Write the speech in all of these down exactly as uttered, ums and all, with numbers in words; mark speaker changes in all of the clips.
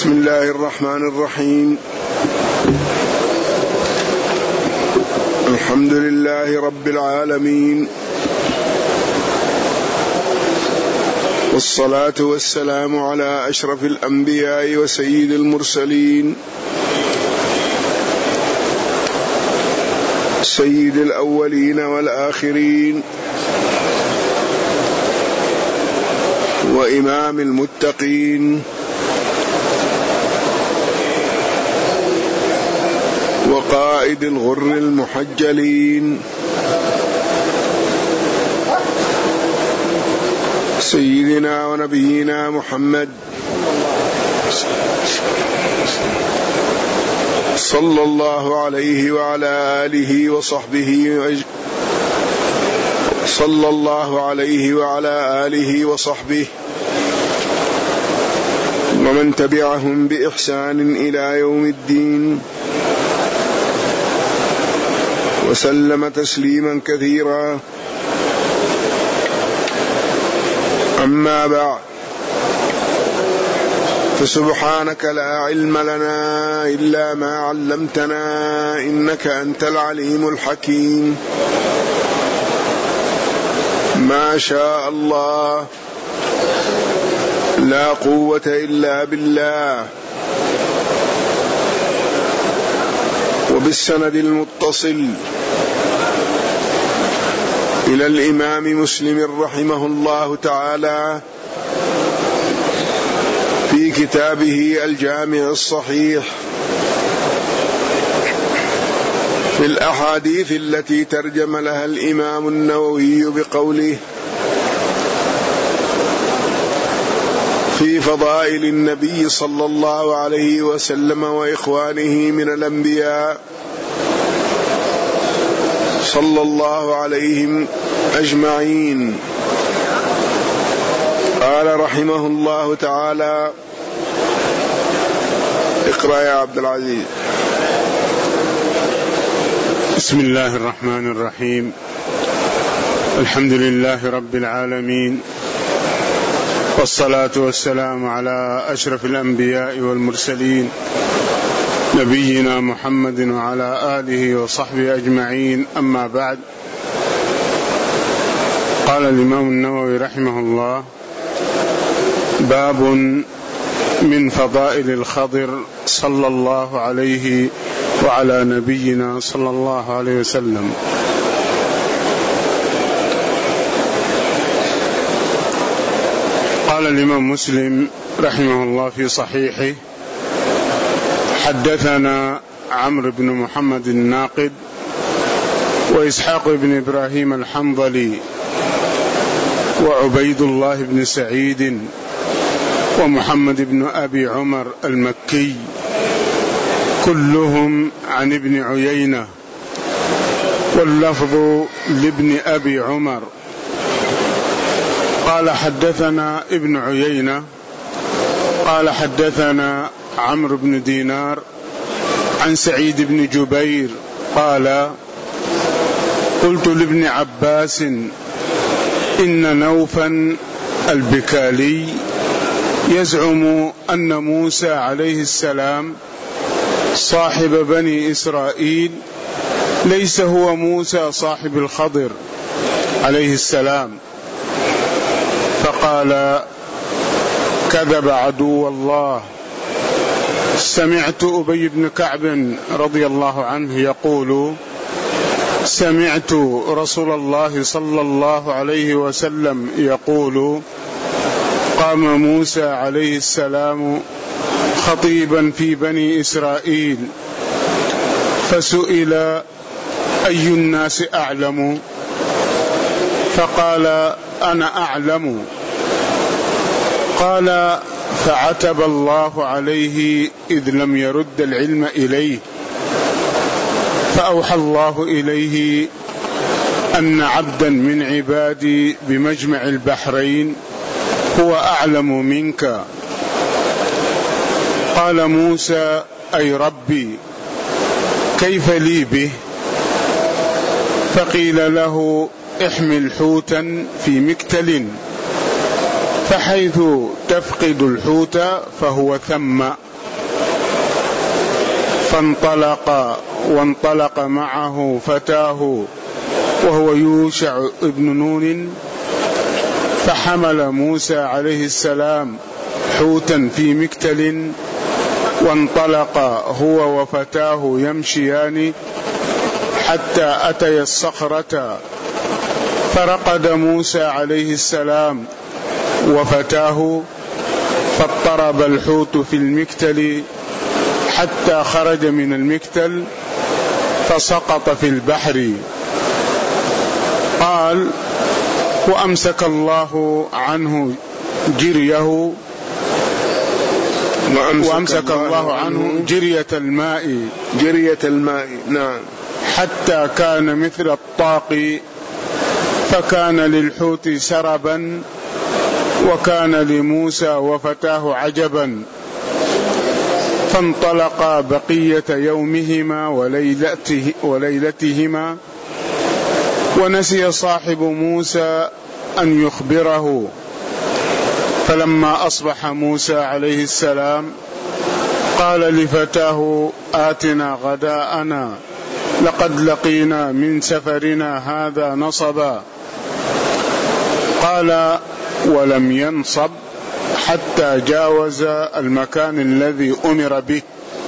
Speaker 1: بسم الله الرحمن الرحيم. الحمد لله رب العالمين، والصلاة والسلام على أشرف الأنبياء وسيد المرسلين، سيد الأولين والآخرين، وإمام المتقين، وقائد الغر المحجلين، سيدنا ونبينا محمد صلى الله عليه وعلى آله وصحبه صلى الله عليه وعلى آله وصحبه ومن تبعهم بإحسان إلى يوم الدين، وسلم تسليما كثيرا. أما بعد، فسبحانك لا علم لنا إلا ما علمتنا إنك أنت العليم الحكيم. ما شاء الله، لا قوة إلا بالله. وبالسند المتصل إلى الإمام مسلم رحمه الله تعالى في كتابه الجامع الصحيح في الأحاديث التي ترجم لها الإمام النووي بقوله: في فضائل النبي صلى الله عليه وسلم وإخوانه من الأنبياء صلى الله عليهم أجمعين. قال رحمه الله تعالى: اقرأ يا عبد العزيز.
Speaker 2: بسم الله الرحمن الرحيم. الحمد لله رب العالمين، والصلاة والسلام على أشرف الأنبياء والمرسلين، نبينا محمد وعلى آله وصحبه أجمعين. أما بعد، قال الإمام النووي رحمه الله: باب من فضائل الخضر صلى الله عليه وعلى نبينا صلى الله عليه وسلم. قال الإمام مسلم رحمه الله في صحيحه: حدثنا عمرو بن محمد الناقد، وإسحاق بن إبراهيم الحنظلي، وعبيد الله بن سعيد، ومحمد بن أبي عمر المكي، كلهم عن ابن عيينة، واللفظ لابن أبي عمر. قال: حدثنا ابن عيينة قال: حدثنا عمرو بن دينار عن سعيد بن جبير قال: قلت لابن عباس: إن نوفا البكالي يزعم أن موسى عليه السلام صاحب بني إسرائيل ليس هو موسى صاحب الخضر عليه السلام. فقال: كذب عدو الله. سمعت أبي بن كعب رضي الله عنه يقول: سمعت رسول الله صلى الله عليه وسلم يقول: قام موسى عليه السلام خطيبا في بني إسرائيل، فسئل: أي الناس أعلم؟ فقال: أنا أعلم. قال: فعتب الله عليه إذ لم يرد العلم إليه، فأوحى الله إليه أن عبدا من عبادي بمجمع البحرين هو أعلم منك. قال موسى: أي ربي، كيف لي به؟ فقيل له: احمل حوتا في مكتل، فحيث تفقد الحوت فهو ثم. فانطلق وانطلق معه فتاه وهو يوشع ابن نون، فحمل موسى عليه السلام حوتا في مكتل، وانطلق هو وفتاه يمشيان حتى أتيا الصخرة، فرقد موسى عليه السلام وفتاه، فاضطرب الحوت في المكتل حتى خرج من المكتل فسقط في البحر. قال: وأمسك الله عنه جريه وأمسك الله عنه جرية الماء
Speaker 1: جرية الماء نعم،
Speaker 2: حتى كان مثل الطاق، فكان للحوت سربا، وكان لموسى وفتاه عجبا. فانطلقا بقية يومهما وليلته وليلتهما، ونسي صاحب موسى أن يخبره. فلما أصبح موسى عليه السلام قال لفتاه: آتنا غداءنا لقد لقينا من سفرنا هذا نصبا. قال: ولم ينصب حتى جاوز المكان الذي أمر به.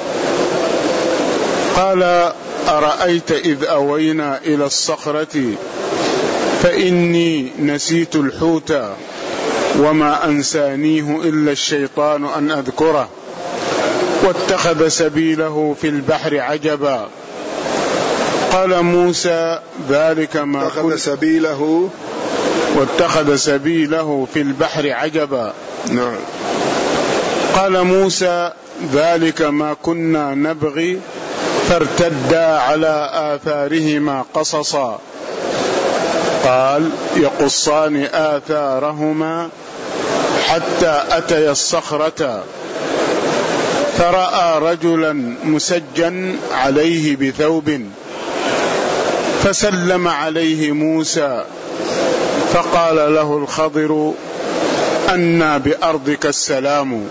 Speaker 2: قال: أرأيت إذ أوينا إلى الصخرة فإني نسيت الحوت وما أنسانيه إلا الشيطان أن أذكره، واتخذ سبيله في البحر عجبا. قال موسى: ذلك ما
Speaker 1: اتخذ سبيله
Speaker 2: واتخذ سبيله في البحر عجبا.
Speaker 1: نعم.
Speaker 2: قال موسى: ذلك ما كنا نبغي، فارتدا على آثارهما قصصا. قال: يقصان آثارهما حتى أتيا الصخرة، فرأى رجلا مسجا عليه بثوب، فسلم عليه موسى، فقال له الخضر: أنى بأرضك السلام؟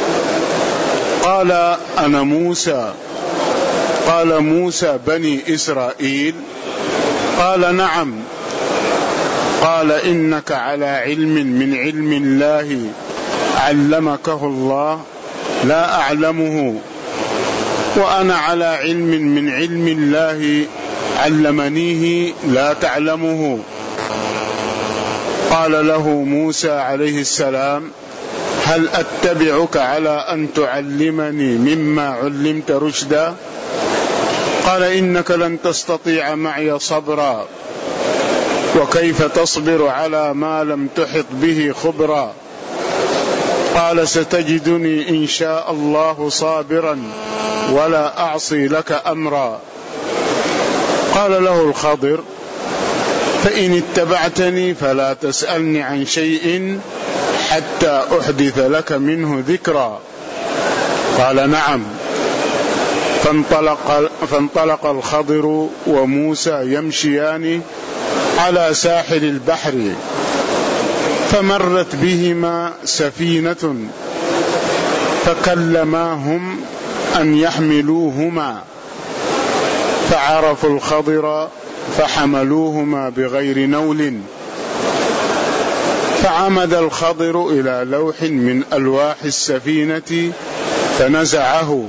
Speaker 2: قال: أنا موسى. قال: موسى بني إسرائيل؟ قال: نعم. قال: إنك على علم من علم الله علمكه الله لا أعلمه، وأنا على علم من علم الله علمنيه لا تعلمه. قال له موسى عليه السلام: هل أتبعك على أن تعلمني مما علمت رشدا؟ قال: إنك لن تستطيع معي صبرا، وكيف تصبر على ما لم تحط به خبرا؟ قال: ستجدني إن شاء الله صابرا ولا أعصي لك أمرا. قال له الخضر: فإن اتبعتني فلا تسألني عن شيء حتى أحدث لك منه ذكرا. قال: نعم. فانطلق, فانطلق الخضر وموسى يمشيان على ساحل البحر، فمرت بهما سفينة فكلماهم أن يحملوهما، فعرفوا الخضر فحملوهما بغير نول. فعمد الخضر إلى لوح من ألواح السفينة فنزعه،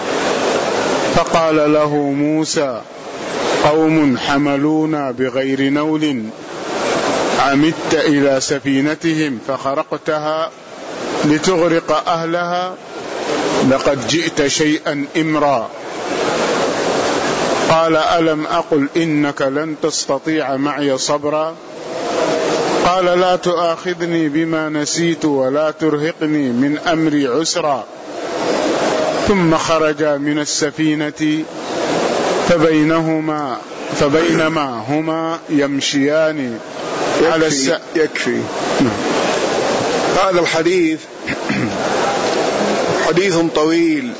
Speaker 2: فقال له موسى: قوم حملونا بغير نول، عمدت إلى سفينتهم فخرقتها لتغرق أهلها، لقد جئت شيئا إمرا. قال: ألم أقل إنك لن تستطيع معي صبرا؟ قال: لا تؤاخذني بما نسيت ولا ترهقني من أمري عسرا. ثم خرجا من السفينة فبينهما فبينما هما يمشيان على الس...
Speaker 1: يكفي. هذا الحديث حديث طويل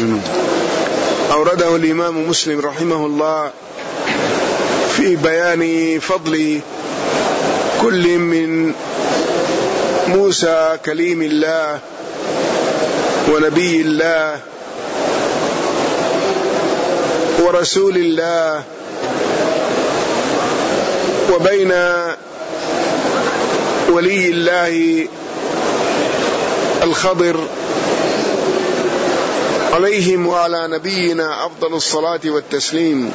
Speaker 1: أورده الإمام مسلم رحمه الله في بيان فضل كل من موسى كليم الله ونبي الله ورسول الله وبين ولي الله الخضر عليهم وعلى نبينا أفضل الصلاة والتسليم.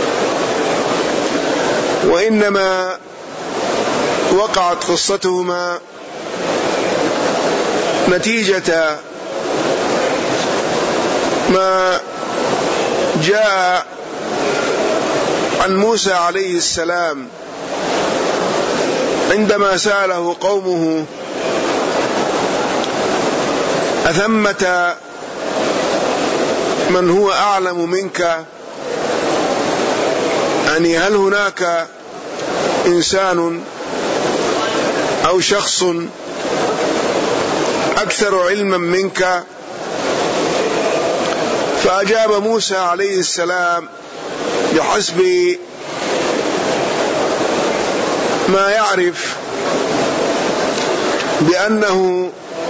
Speaker 1: وإنما وقعت قصتهما نتيجة ما جاء عن موسى عليه السلام عندما سأله قومه: أثمة من هو أعلم منك؟ يعني هل هناك إنسان أو شخص أكثر علما منك؟ فأجاب موسى عليه السلام بحسب ما يعرف بأنه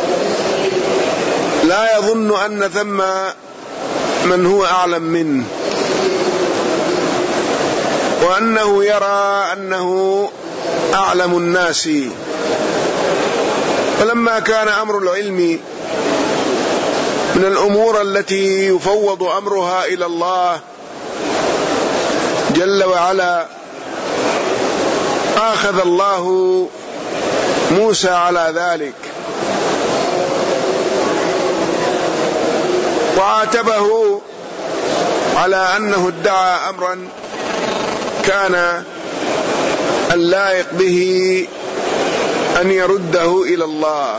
Speaker 1: لا يظن أن ثم من هو أعلم منه، وأنه يرى أنه أعلم الناس. فلما كان أمر العلم من الأمور التي يفوض أمرها إلى الله جل وعلا، آخذ الله موسى على ذلك وعاتبه على أنه ادعى أمرا كان اللائق به أن يرده إلى الله.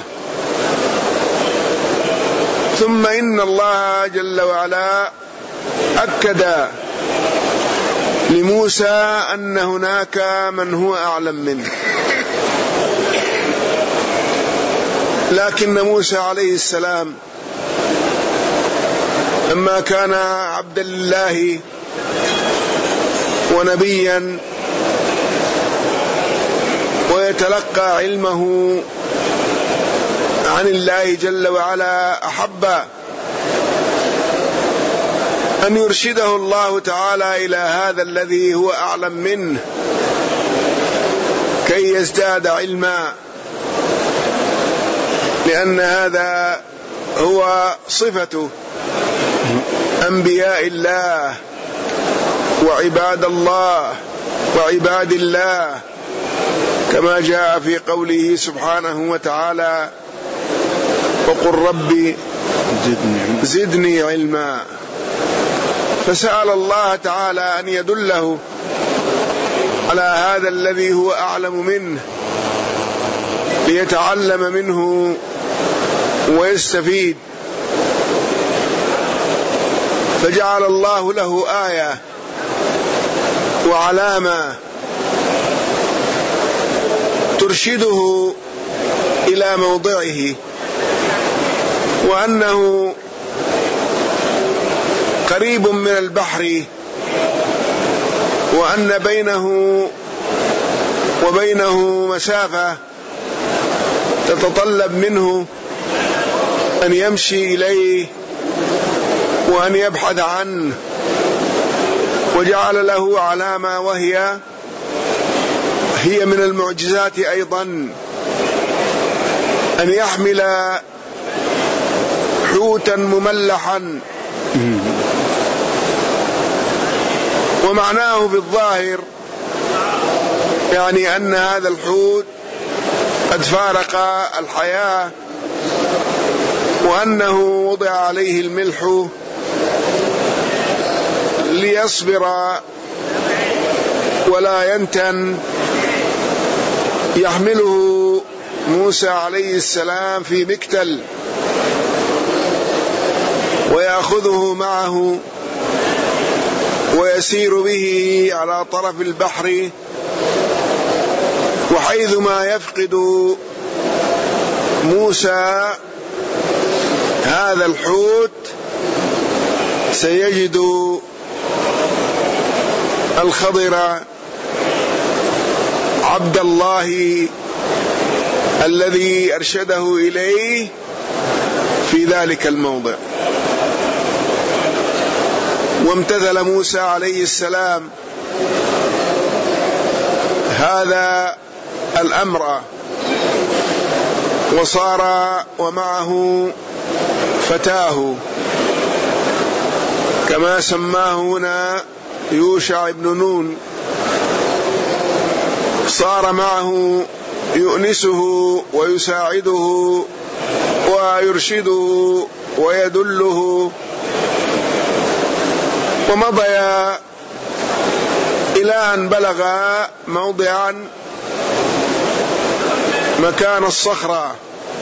Speaker 1: ثم إن الله جل وعلا أكد لموسى أن هناك من هو أعلم منه، لكن موسى عليه السلام لما كان عبدا لله ونبيا ويتلقى علمه عن الله جل وعلا، أحب أن يرشده الله تعالى إلى هذا الذي هو أعلم منه كي يزداد علما، لأن هذا هو صفة أنبياء الله وعباد الله وعباد الله، كما جاء في قوله سبحانه وتعالى: وقل ربي زدني علما. فسأل الله تعالى أن يدله على هذا الذي هو أعلم منه ليتعلم منه ويستفيد، فجعل الله له آية وعلامة ترشده إلى موضعه، وأنه قريب من البحر، وأن بينه وبينه مسافة تتطلب منه أن يمشي إليه وأن يبحث عنه. وجعل له علامة وهي هي من المعجزات أيضا أن يحمل حوتا مملحا، ومعناه بالظاهر يعني أن هذا الحوت قد فارق الحياة، وأنه وضع عليه الملح ليصبر ولا ينتن، يحمله موسى عليه السلام في مكتل ويأخذه معه ويسير به على طرف البحر، وحيثما يفقد موسى هذا الحوت سيجد الخضر عبد الله الذي أرشده إليه في ذلك الموضع. وامتثل موسى عليه السلام هذا الأمر وصار ومعه فتاه كما سماه هنا يوشع بن نون، صار معه يؤنسه ويساعده ويرشده ويدله، ومضيا إلى أن بلغ موضعا مكان الصخرة،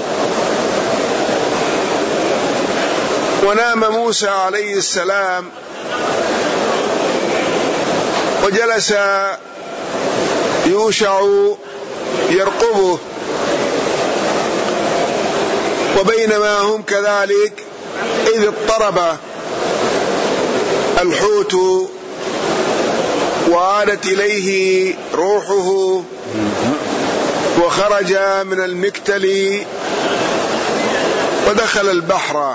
Speaker 1: ونام موسى عليه السلام وجلس يوشع يرقبه، وبينما هم كذلك إذ اضطرب الحوت وعادت إليه روحه وخرج من المكتل ودخل البحر،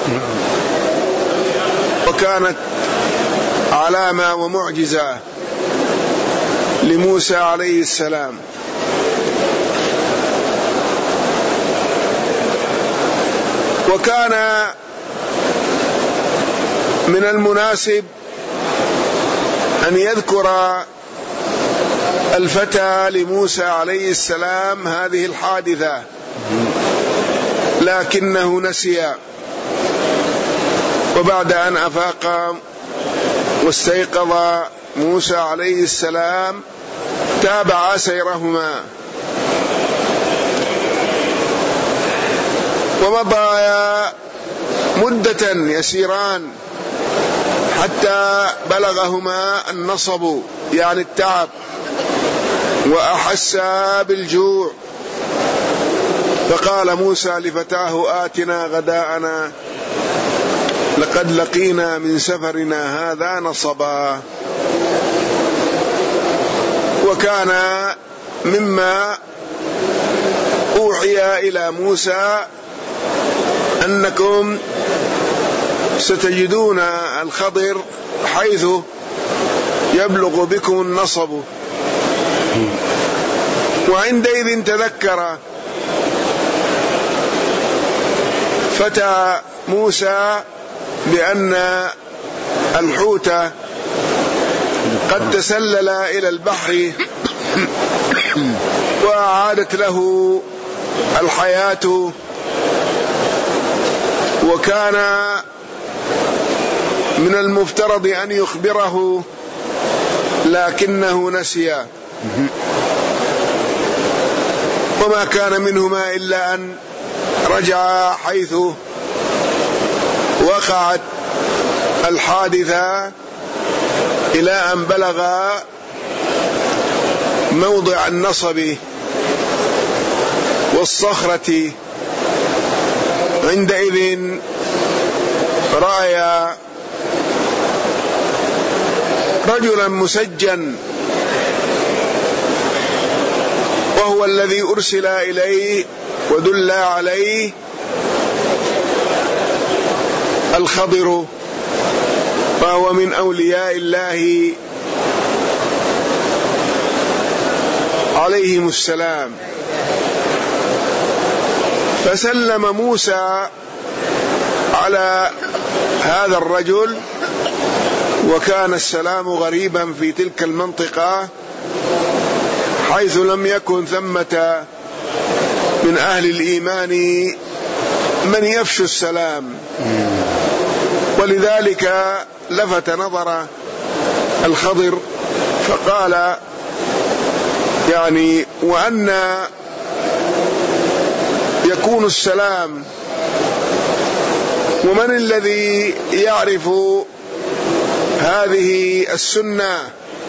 Speaker 1: وكانت علامة ومعجزة لموسى عليه السلام. وكان من المناسب أن يذكر الفتى لموسى عليه السلام هذه الحادثة، لكنه نسي، وبعد أن أفاق واستيقظ موسى عليه السلام تابع سيرهما، ومضى مدة يسيران حتى بلغهما النصب يعني التعب، وأحسا بالجوع، فقال موسى لفتاه آتنا غداءنا لقد لقينا من سفرنا هذا نصبا. وكان مما أوحي إلى موسى أنكم ستجدون الخضر حيث يبلغ بكم النصب، وعندئذ تذكر فتى موسى بأن الحوت قد تسلل إلى البحر وأعادت له الحياة، وكان من المفترض أن يخبره لكنه نسي، وما كان منهما إلا أن رجع حيث وقعت الحادثة إلى أن بلغ موضع النصب والصخرة. عندئذ رأى رجلا مسجا، وهو الذي أرسل إليه ودل عليه الخضر، فهو من أولياء الله عليهم السلام. فسلم موسى على هذا الرجل، وكان السلام غريبا في تلك المنطقة حيث لم يكن ثمة من أهل الإيمان من يفشو السلام، ولذلك لفت نظر الخضر فقال يعني وأن يكون السلام، ومن الذي يعرف هذه السنة؟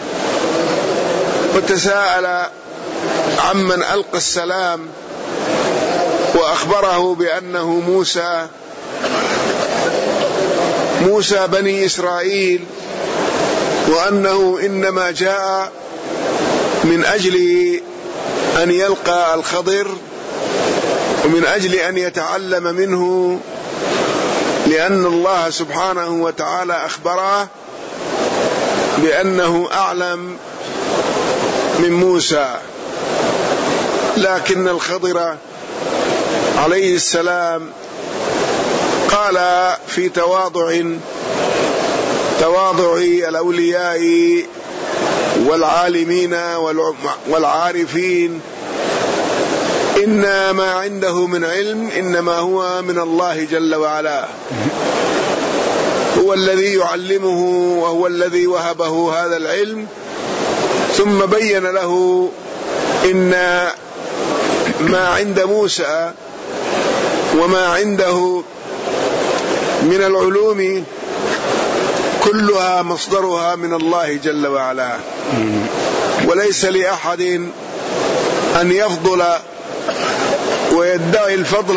Speaker 1: وتساءل عمن ألقى السلام وأخبره بأنه موسى موسى بني إسرائيل، وأنه إنما جاء من أجل أن يلقى الخضر ومن أجل أن يتعلم منه، لأن الله سبحانه وتعالى أخبره بأنه أعلم من موسى، لكن الخضر عليه السلام قال في تواضع تواضع الأولياء والعالمين والعارفين: إن ما عنده من علم إنما هو من الله جل وعلا، هو الذي يعلمه وهو الذي وهبه هذا العلم، ثم بين له إن ما عند موسى وما عنده من العلوم كلها مصدرها من الله جل وعلا، وليس لأحد أن يفضل ويدعي الفضل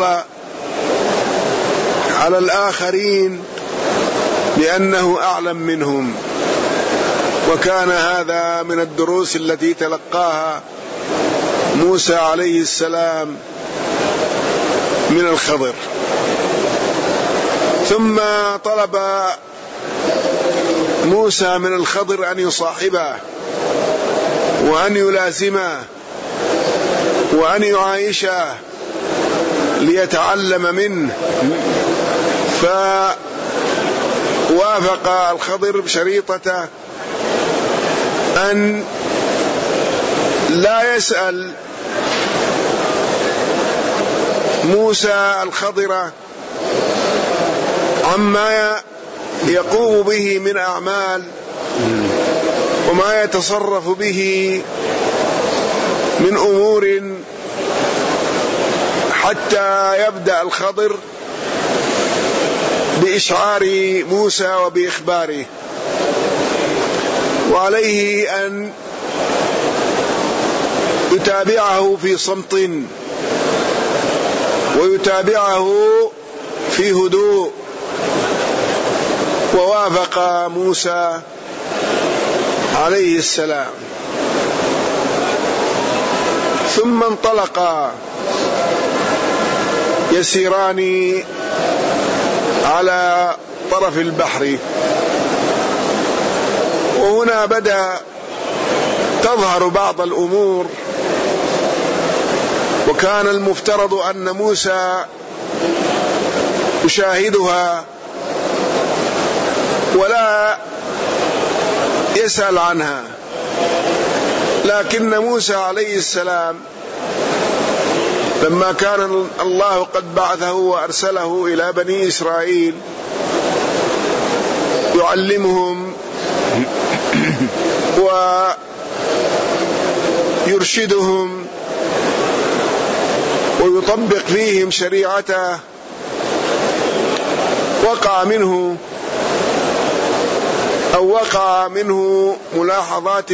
Speaker 1: على الآخرين لأنه أعلم منهم. وكان هذا من الدروس التي تلقاها موسى عليه السلام من الخضر. ثم طلب موسى من الخضر أن يصاحبه وأن يلازمه وأن يعايشه ليتعلم منه، فوافق الخضر بشريطته أن لا يسأل موسى الخضر عما يقوم به من أعمال وما يتصرف به من أمور حتى يبدأ الخضر بإشعار موسى وبإخباره، وعليه أن يتابعه في صمت ويتابعه في هدوء. ووافق موسى عليه السلام، ثم انطلقا يسيران على طرف البحر. وهنا بدأ تظهر بعض الأمور، وكان المفترض أن موسى يشاهدها ولا يسأل عنها، لكن موسى عليه السلام لما كان الله قد بعثه وأرسله إلى بني إسرائيل يعلمهم ويرشدهم ويطبق فيهم شريعته، وقع منه أو وقع منه ملاحظات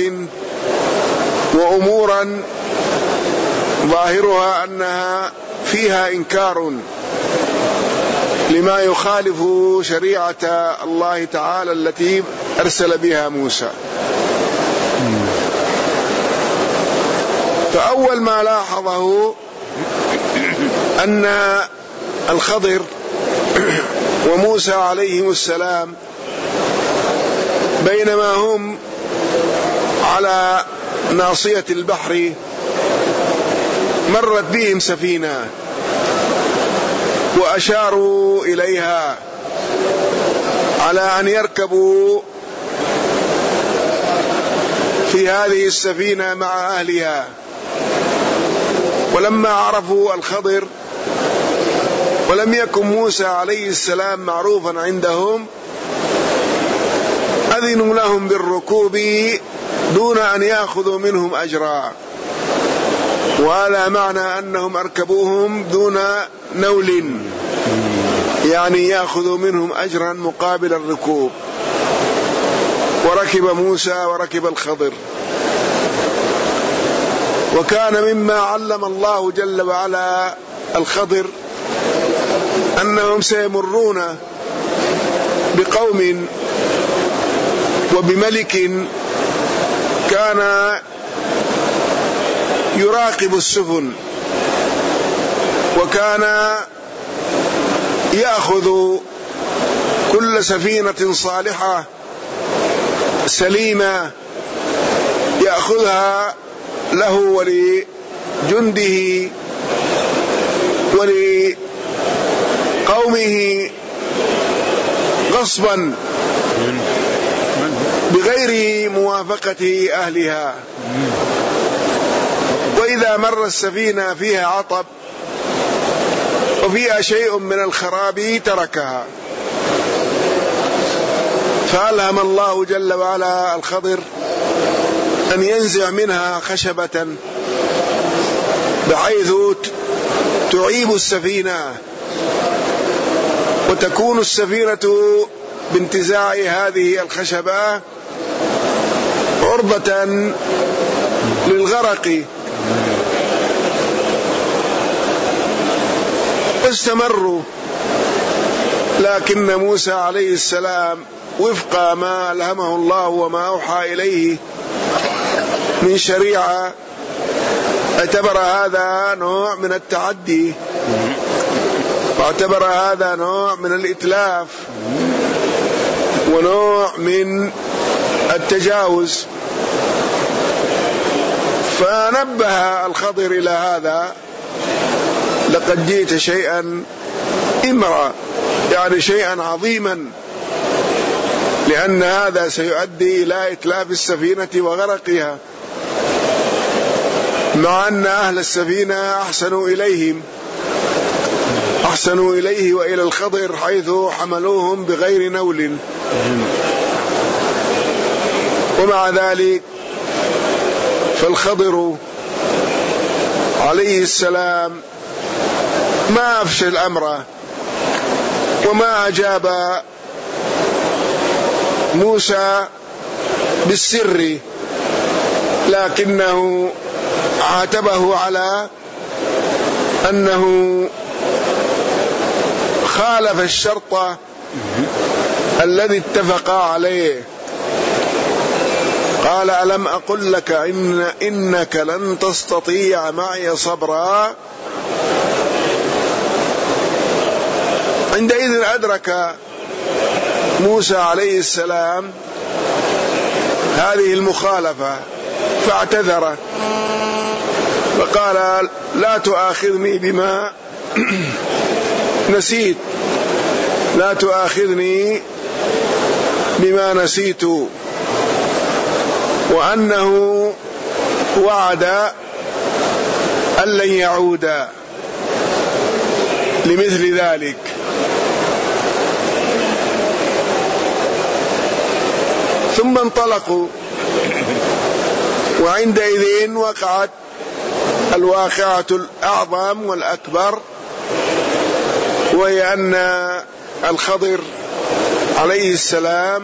Speaker 1: وأمورا ظاهرها أنها فيها إنكار لما يخالف شريعة الله تعالى التي أرسل بها موسى. فأول ما لاحظه أن الخضر وموسى عليهم السلام بينما هم على ناصية البحر مرت بهم سفينة وأشاروا إليها على أن يركبوا في هذه السفينة مع أهلها. ولما عرفوا الخضر ولم يكن موسى عليه السلام معروفا عندهم أذنوا لهم بالركوب دون أن يأخذوا منهم أجرا، وهذا معنى أنهم أركبوهم دون نول، يعني يأخذوا منهم أجرا مقابل الركوب. وركب موسى وركب الخضر. وكان مما علم الله جل وعلا الخضر أنهم سيمرون بقوم وبملك كان يراقب السفن، وكان يأخذ كل سفينة صالحة سليمة يأخذها له ولجنده ولقومه غصبا بغير موافقة أهلها. وإذا مر السفينة فيها عطب وفيها شيء من الخراب تركها، فألهم الله جل وعلا الخضر أن ينزع منها خشبة بحيث تعيب السفينة، وتكون السفينة بانتزاع هذه الخشبة عرضة للغرق. واستمروا، لكن موسى عليه السلام وفق ما ألهمه الله وما أوحى إليه من شريعة اعتبر هذا نوع من التعدي، واعتبر هذا نوع من الإتلاف ونوع من التجاوز، فنبه الخضر إلى هذا: لقد جئت شيئا إمرا، يعني شيئا عظيما، لأن هذا سيؤدي إلى إتلاف السفينة وغرقها، مع أن أهل السفينة أحسنوا إليهم أحسنوا إليه وإلى الخضر حيث حملوهم بغير نول. ومع ذلك فالخضر عليه السلام ما أفشى الأمر وما أجاب موسى بالسر، لكنه عاتبه على أنه خالف الشرط الذي اتفق عليه. قال: ألم أقل لك إن إنك لن تستطيع معي صبرا. عندئذ أدرك موسى عليه السلام هذه المخالفة فاعتذر وقال: لا تؤاخذني بما نسيت لا تؤاخذني بما نسيت وأنه وعد أن لن يعود لمثل ذلك. ثم انطلقوا، وعندئذ وقعت الواقعة الأعظم والأكبر، وهي أن الخضر عليه السلام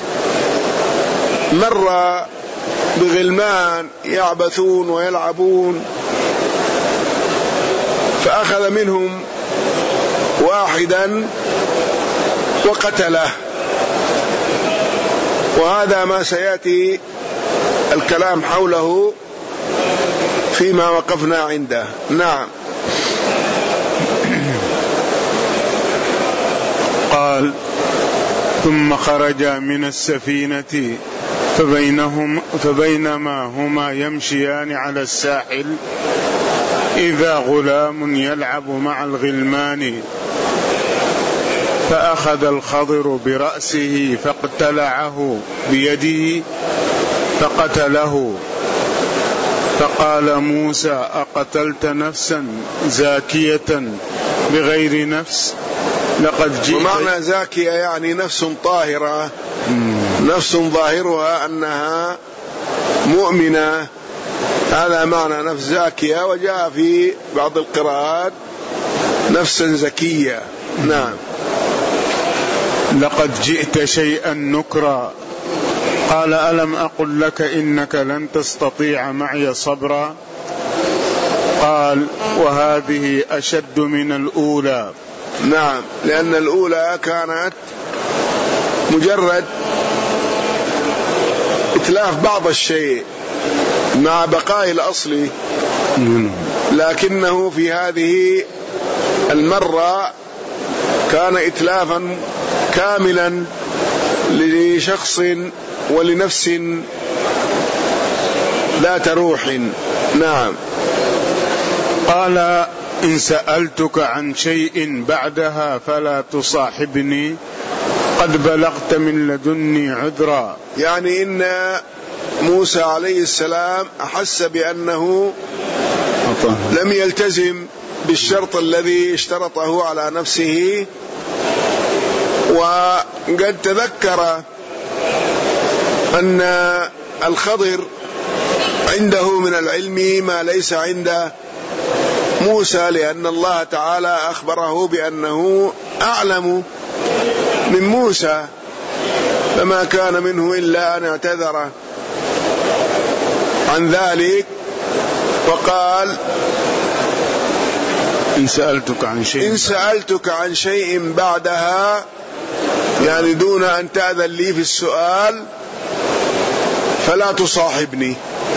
Speaker 1: مر بغلمان يعبثون ويلعبون، فأخذ منهم واحدا وقتله، وهذا ما سيأتي الكلام حوله فيما وقفنا عنده. نعم.
Speaker 2: قال: ثم خرجا من السفينة فبينهم فبينما هما يمشيان على الساحل إذا غلام يلعب مع الغلمان، فأخذ الخضر برأسه فاقتلعه بيده فقتله. فقال موسى: أقتلت نفسا زاكية بغير نفس لقد جئت.
Speaker 1: ومعنى زاكية يعني نفس طاهرة، نفس ظاهرها أنها مؤمنة، هذا معنى نفس زاكية. وجاء في بعض القراءات نفسا زكية. نعم.
Speaker 2: لقد جئت شيئا نكرا. قال: ألم أقل لك إنك لن تستطيع معي صبرا. قال: وهذه أشد من الأولى.
Speaker 1: نعم، لأن الأولى كانت مجرد إتلاف بعض الشيء مع بقاء الأصل، لكنه في هذه المرة كان إتلافا كاملا لشخص ولنفس ذات روح. نعم.
Speaker 2: قال: إن سألتك عن شيء بعدها فلا تصاحبني قد بلغت من لدني عذرا.
Speaker 1: يعني إن موسى عليه السلام أحس بأنه لم يلتزم بالشرط الذي اشترطه على نفسه، وقد تذكر أن الخضر عنده من العلم ما ليس عند موسى، لأن الله تعالى أخبره بأنه أعلم من موسى، فما كان منه إلا أن اعتذر عن ذلك وقال:
Speaker 2: إن سألتك عن شيء
Speaker 1: إن سألتك عن شيء بعدها، يعني دون أن تأذن لي في السؤال، فلا تصاحبني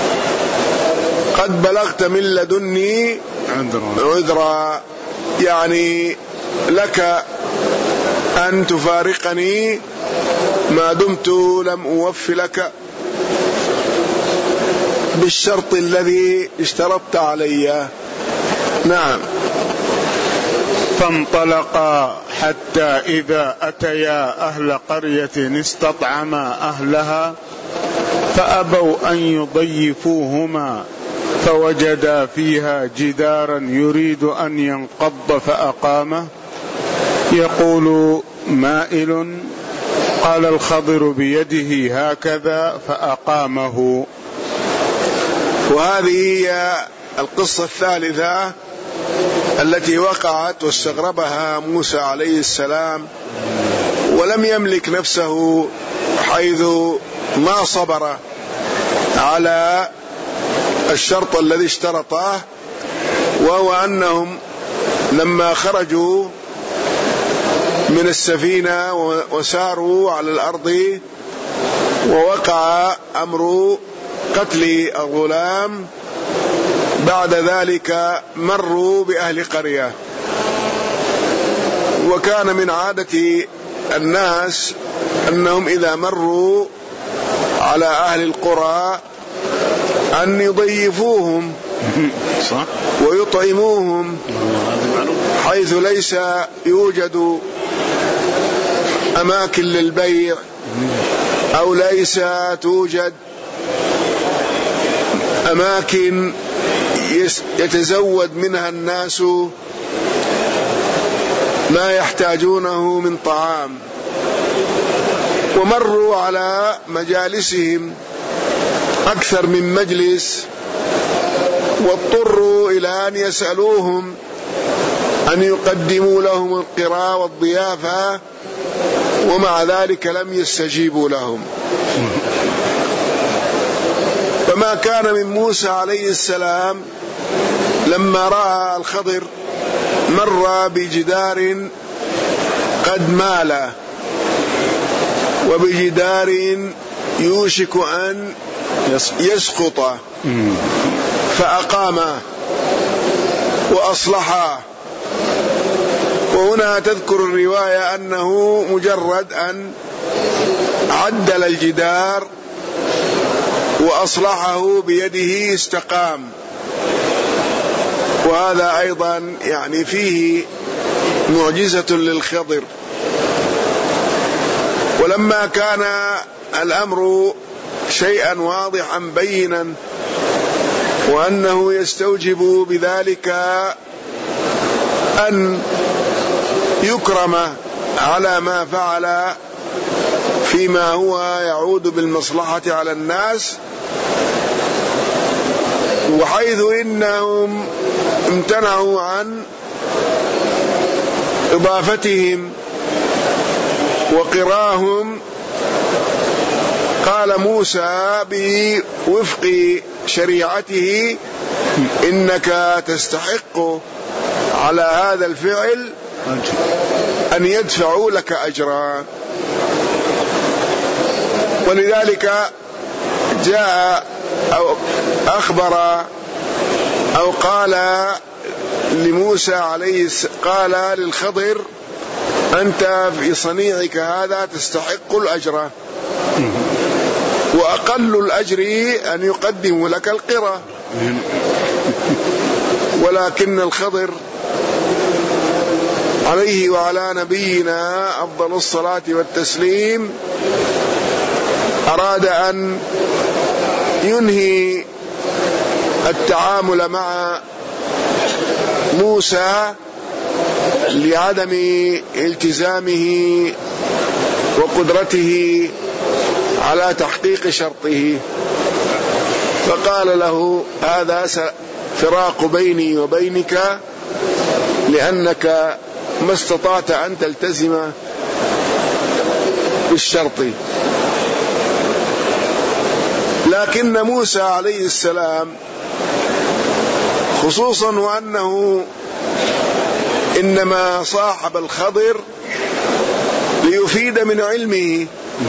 Speaker 1: قد بلغت من لدني عذرا، يعني لك أن تفارقني ما دمت لم أوف لك بالشرط الذي اشترطت علي. نعم.
Speaker 2: فانطلقا حتى إذا أتيا أهل قرية استطعما أهلها فأبوا أن يضيفوهما فوجدا فيها جدارا يريد أن ينقض فأقامه يقول: مائل. قال الخضر بيده هكذا فأقامه.
Speaker 1: وهذه هي القصة الثالثة التي وقعت واستغربها موسى عليه السلام، ولم يملك نفسه حيث ما صبر على الشرط الذي اشترطه، وهو أنهم لما خرجوا من السفينة وساروا على الأرض ووقع أمر قتل الغلام، بعد ذلك مروا بأهل قرية، وكان من عادة الناس أنهم إذا مروا على أهل القرى أن يضيفوهم ويطعموهم، حيث ليس يوجد أماكن للبيع أو ليس توجد أماكن يتزود منها الناس ما يحتاجونه من طعام، ومروا على مجالسهم أكثر من مجلس، واضطروا إلى أن يسألوهم أن يقدموا لهم القراء والضيافة، ومع ذلك لم يستجيبوا لهم. فما كان من موسى عليه السلام لما رأى الخضر مر بجدار قد مال وبجدار يوشك أن يسقط، فأقامه وأصلحه. وهنا تذكر الرواية أنه مجرد أن عدل الجدار وأصلحه بيده استقام، وهذا أيضا يعني فيه معجزة للخضر. ولما كان الأمر شيئا واضحا بينا وأنه يستوجب بذلك أن يكرم على ما فعل فيما هو يعود بالمصلحة على الناس، وحيث إنهم امتنعوا عن إضافتهم وقراهم، قال موسى بوفق شريعته: إنك تستحق على هذا الفعل أن يدفعوا لك أجرا. ولذلك جاء أو أخبر أو قال لموسى عليه قال للخضر أنت في صنيعك هذا تستحق الأجر، وأقل الأجر أن يقدم لك القرى. ولكن الخضر عليه وعلى نبينا أفضل الصلاة والتسليم أراد أن ينهي التعامل مع موسى لعدم التزامه وقدرته على تحقيق شرطه، فقال له هذا فراق بيني وبينك لأنك ما استطعت أن تلتزم بالشرط. لكن موسى عليه السلام خصوصا وأنه إنما صاحب الخضر ليفيد من علمه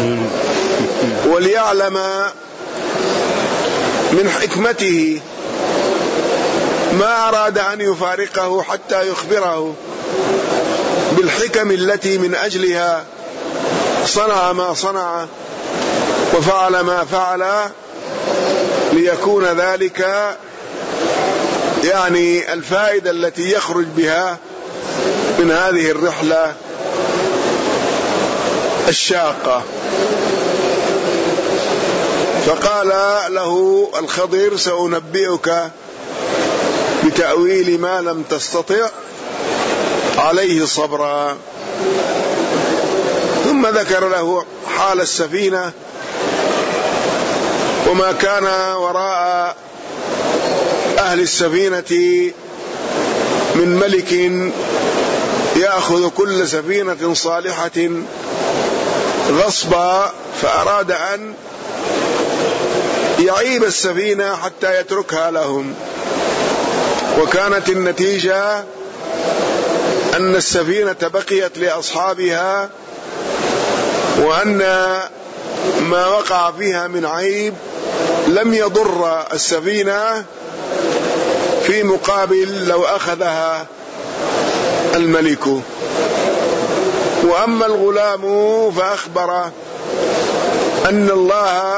Speaker 1: وليعلم من حكمته، ما أراد أن يفارقه حتى يخبره بالحكم التي من أجلها صنع ما صنع وفعل ما فعل، ليكون ذلك يعني الفائدة التي يخرج بها من هذه الرحلة الشاقة. فقال له الخضر سأنبئك بتأويل ما لم تستطع عليه صبرا. ثم ذكر له حال السفينة وما كان وراء أهل السفينة من ملك يأخذ كل سفينة صالحة غصبا، فأراد أن يعيب السفينة حتى يتركها لهم، وكانت النتيجة أن السفينة بقيت لأصحابها، وأن ما وقع فيها من عيب لم يضر السفينة في مقابل لو أخذها الملك. وأما الغلام فأخبر أن الله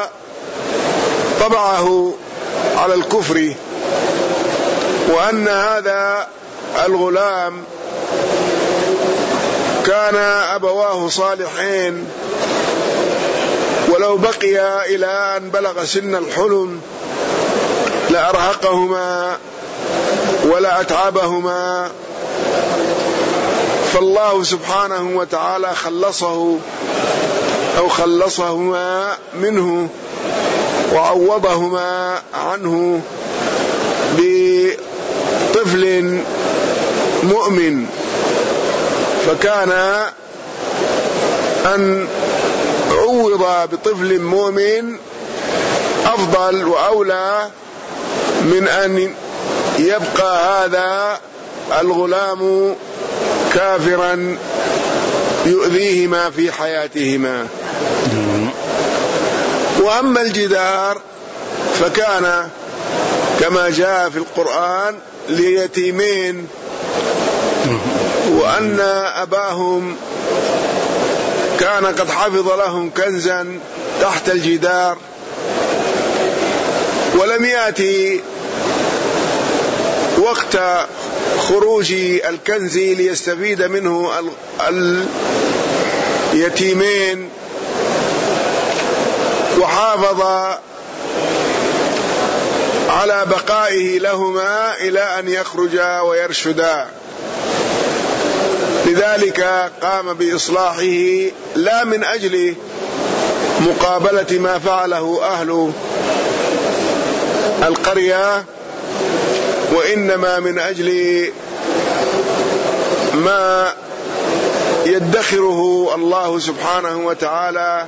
Speaker 1: طبعه على الكفر، وأن هذا الغلام كان أبواه صالحين، ولو بقي إلى أن بلغ سن الحلم لأرهقهما ولا أتعبهما، فالله سبحانه وتعالى خلصه أو خلصهما منه وعوضهما عنه بطفل مؤمن، فكان أن عوض بطفل مؤمن أفضل وأولى من أن يبقى هذا الغلام كافرا يؤذيهما في حياتهما. وأما الجدار فكان كما جاء في القرآن ليتيمين، وأن أباهم كان قد حفظ لهم كنزا تحت الجدار، ولم يأتي وقت خروج الكنز ليستفيد منه اليتيمين، وحافظ على بقائه لهما إلى أن يخرجا ويرشدا. لذلك قام بإصلاحه لا من أجل مقابلة ما فعله أهل القرية، وإنما من أجل ما يدخره الله سبحانه وتعالى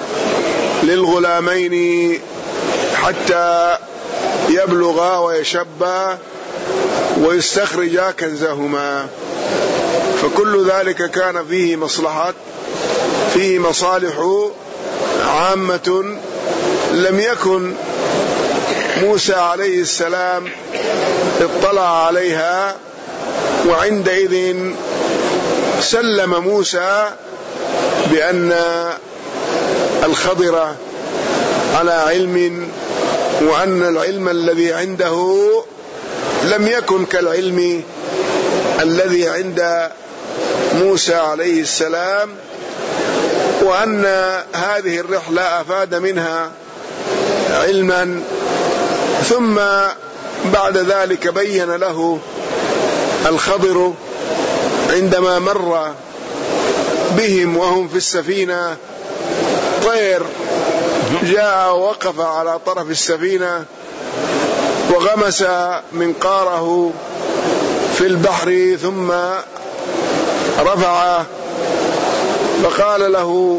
Speaker 1: للغلامين حتى يبلغا ويشبا ويستخرجا كنزهما. فكل ذلك كان فيه مصلحة، فيه مصالح عامة لم يكن موسى عليه السلام اطلع عليها، وعندئذ سلم موسى بأن الخضر على علم، وأن العلم الذي عنده لم يكن كالعلم الذي عند موسى عليه السلام، وأن هذه الرحلة أفاد منها علما. ثم بعد ذلك بين له الخضر عندما مر بهم وهم في السفينة طير جاء ووقف على طرف السفينة وغمس منقاره في البحر ثم رفعه، فقال له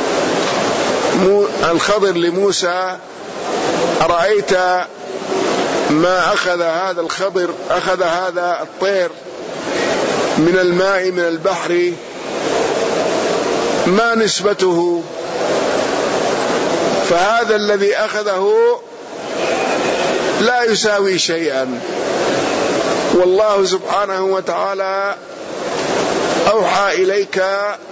Speaker 1: الخضر لموسى: أرأيت ما أخذ هذا الخضر أخذ هذا الطير من الماء من البحر، ما نسبته؟ فهذا الذي أخذه لا يساوي شيئا، والله سبحانه وتعالى أوحى إليك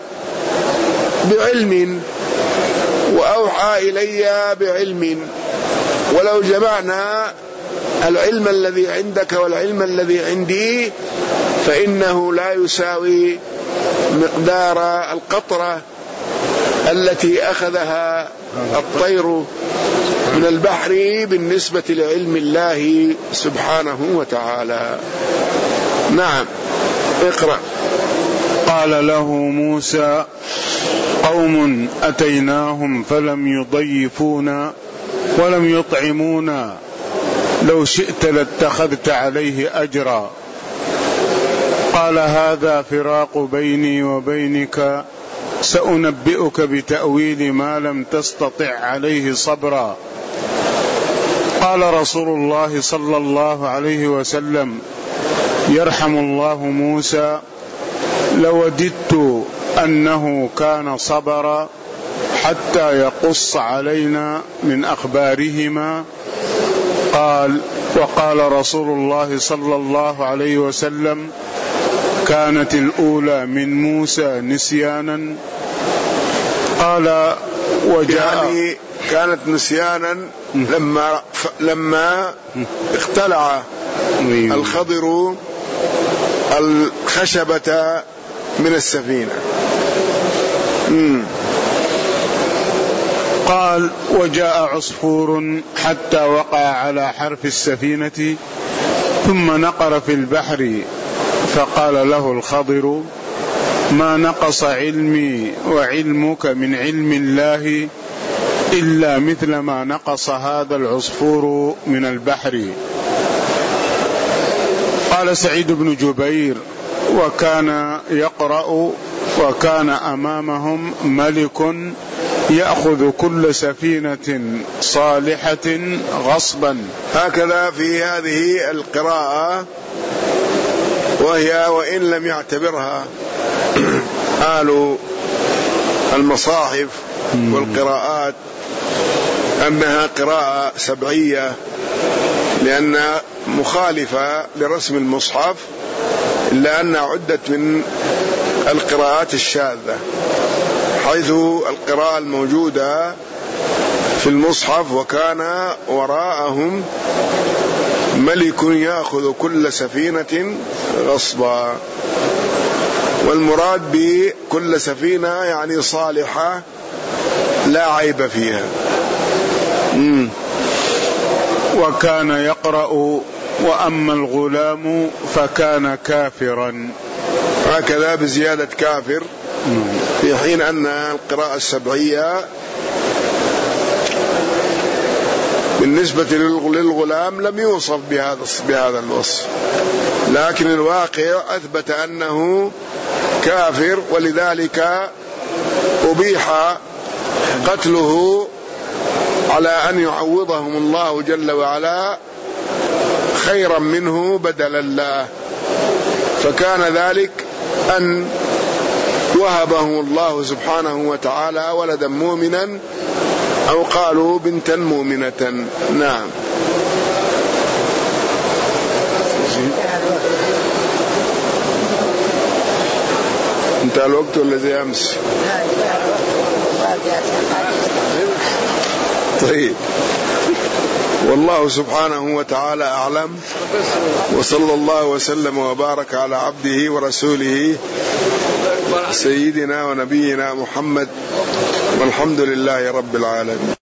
Speaker 1: بعلم وأوحى إلي بعلم، ولو جمعنا العلم الذي عندك والعلم الذي عندي فإنه لا يساوي مقدار القطرة التي أخذها الطير من البحر بالنسبة لعلم الله سبحانه وتعالى. نعم، اقرأ.
Speaker 2: قال له موسى: قوم أتيناهم فلم يضيفونا ولم يطعمونا، لو شئت لاتخذت عليه أجرا. قال: هذا فراق بيني وبينك، سأنبئك بتأويل ما لم تستطع عليه صبرا. قال رسول الله صلى الله عليه وسلم: يرحم الله موسى، لوددت أنه كان صبرا حتى يقص علينا من أخبارهما. قال: وقال رسول الله صلى الله عليه وسلم: كانت الأولى من موسى نسيانا. قال: وجاء
Speaker 1: يعني كانت نسيانا لما لما اختلع الخضر الخشبة من السفينة. مم.
Speaker 2: قال: وجاء عصفور حتى وقع على حرف السفينة ثم نقر في البحر، فقال له الخضر: ما نقص علمي وعلمك من علم الله إلا مثل ما نقص هذا العصفور من البحر. قال سعيد بن جبير: وكان يقرأ وكان أمامهم ملك يأخذ كل سفينة صالحة غصبا.
Speaker 1: هكذا في هذه القراءة، وهي وإن لم يعتبرها آل المصاحف والقراءات أنها قراءة سبعية، لأنها مخالفة لرسم المصحف، إلا أنها عدت من القراءات الشاذة، حيث القراءة الموجودة في المصحف: وكان وراءهم ملك يأخذ كل سفينة غصبا. والمراد بكل سفينة يعني صالحة لا عيب فيها. مم.
Speaker 2: وكان يقرأ وأما الغلام فكان كافرا.
Speaker 1: هكذا بزيادة كافر، في حين أن القراءة السبعية بالنسبة للغلام لم يوصف بهذا بهذا الوصف، لكن الواقع أثبت أنه كافر، ولذلك أبيح قتله على أن يعوضهم الله جل وعلا خيرا منه بدلا له، فكان ذلك أن وهبه الله سبحانه وتعالى ولدا مؤمنا، أو قالوا بنتا مؤمنة. نعم. انتهى الوقت ولا زي امس؟ طيب، والله سبحانه وتعالى أعلم، وصلى الله وسلم وبارك على عبده ورسوله سيدنا ونبينا محمد، والحمد لله رب العالمين.